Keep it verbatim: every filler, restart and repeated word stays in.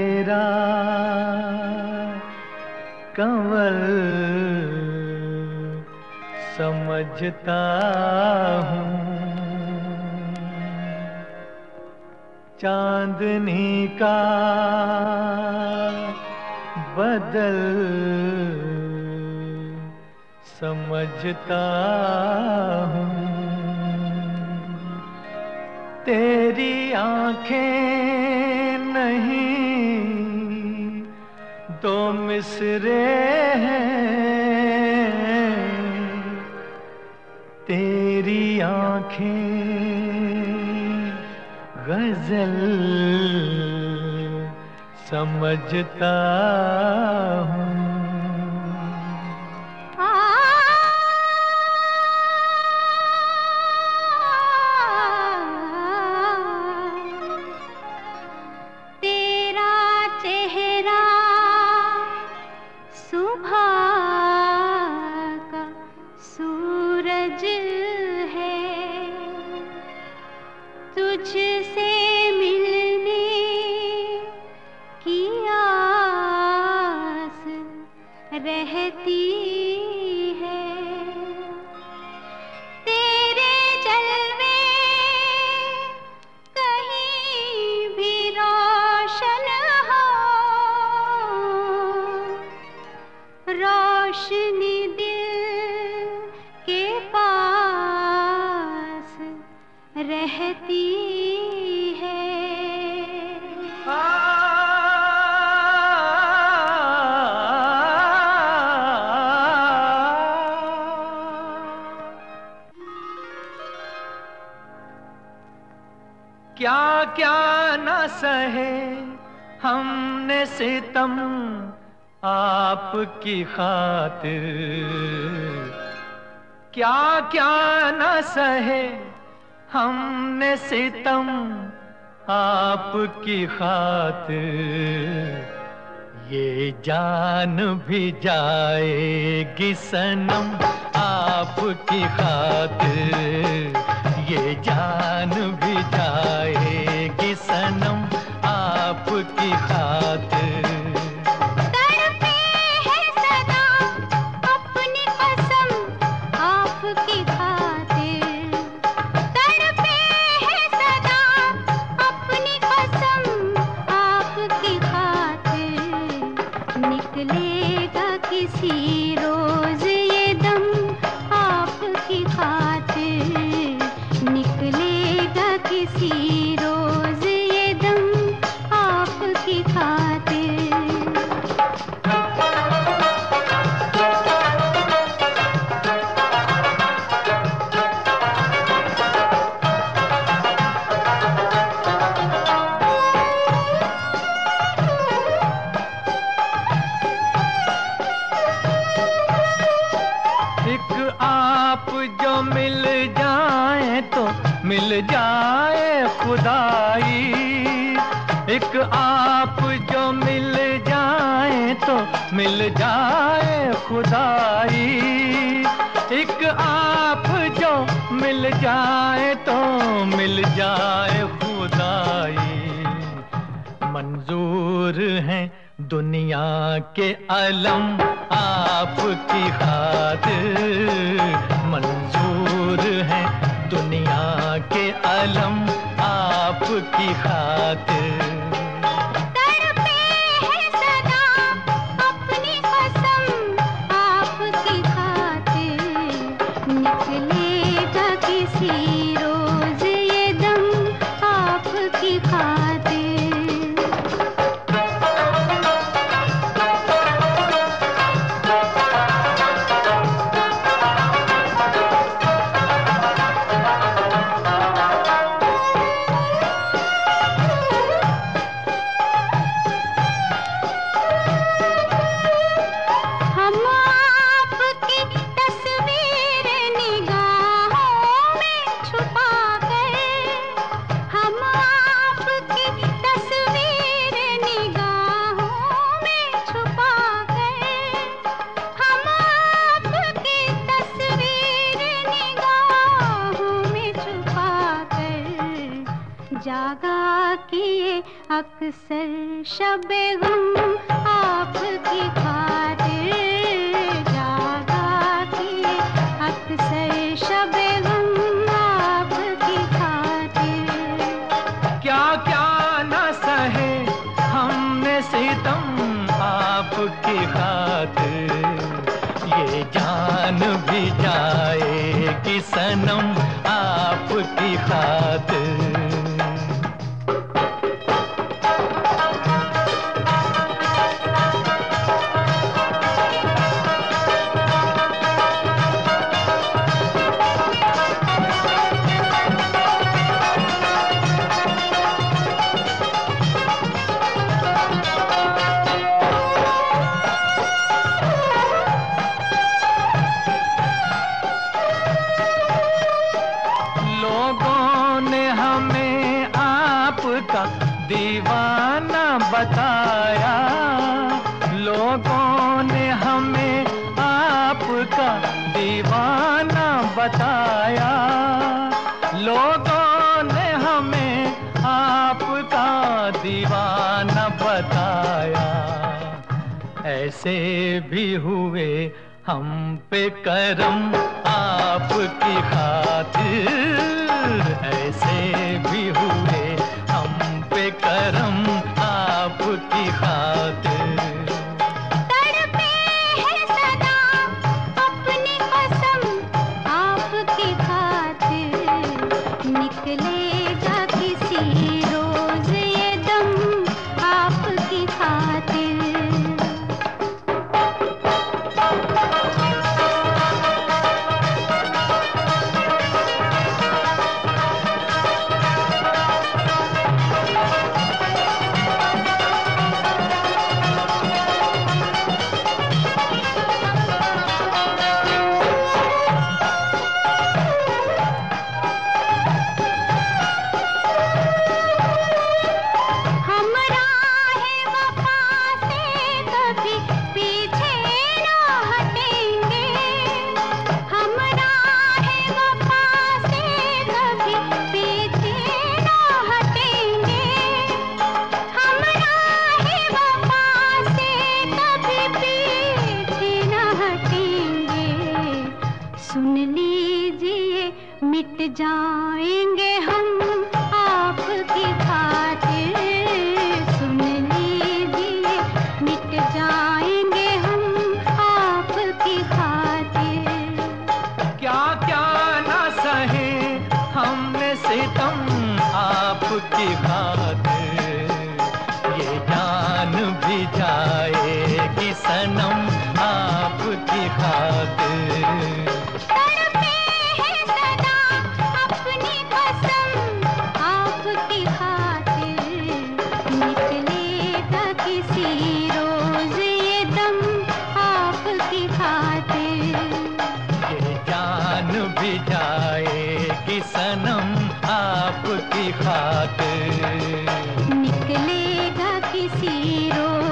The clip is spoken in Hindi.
चेहरा कंवल समझता हूँ, चांदनी का बदल समझता हूँ। तेरी आंखें नहीं दो मिसरे हैं, तेरी आंखें गजल समझता हूँ। तुझसे मिलने की आस रहती है, तेरे जलवे कहीं भी रोशन हो, रोशनी दिल के पास रहती है। क्या क्या न सहे हमने सितम आपकी खातिर, क्या क्या न सहे हमने सितम आपकी खातिर, ये जान भी जाएगी सनम आपकी खातिर, ये जान भी जाएगी सनम आपकी खातिर। तड़पे है सदा अपनी कसम आपकी खातिर, तड़पे है सदा अपनी कसम आपकी खातिर, निकलेगा किसी रोज ये दम आपकी खातिर, निकलेगा किसी रोज ये दम आपकी खातिर। एक आप जो मिल जाए तो मिल जाए खुदाई, एक आप जो मिल जाए तो मिल जाए खुदाई, एक आप जो मिल जाए तो मिल जाए खुदाई। मंजूर हैं दुनिया के अलम आपकी खातिर, मंजूर हैं दुनिया के अलम आपकी खातिर। तड़पे है सदा अपनी कसम आपकी खातिर, निकलेगा किसी रोज ये दम आपकी खातिर। अक्सर शबे गम आपकी खातिर जागा किए, अक्सर शबे गम आपकी खातिर। क्या क्या न सहे हमने सितम आपकी खातिर, ये जान भी जाएगी सनम आपकी खातिर। का दीवाना बताया, लोगों ने हमें आपका दीवाना बताया, लोगों ने हमें आपका दीवाना बताया। ऐसे भी हुए हम पे करम आपकी खातिर, ऐसे भी हुए करम आपकी खातिर। तड़पे है सदा अपनी कसम आपकी खातिर, निकलेगा किसी रोज ये दम आपकी खातिर। सुन लीजिए मिट जाएंगे हम आपकी खातिर, सुन लीजिए मिट जाएंगे हम आपकी खातिर। क्या क्या न सहे हमने सितम आपकी खातिर, ये जान भी जाएगी सनम आपकी खातिर। तड़पे है सदा अपनी कसम आपकी खातिर, निकलेगा किसी रोज ये दम आपकी खातिर। ये जान भी जाएगी सनम आपकी खातिर, निकलेगा किसी रोज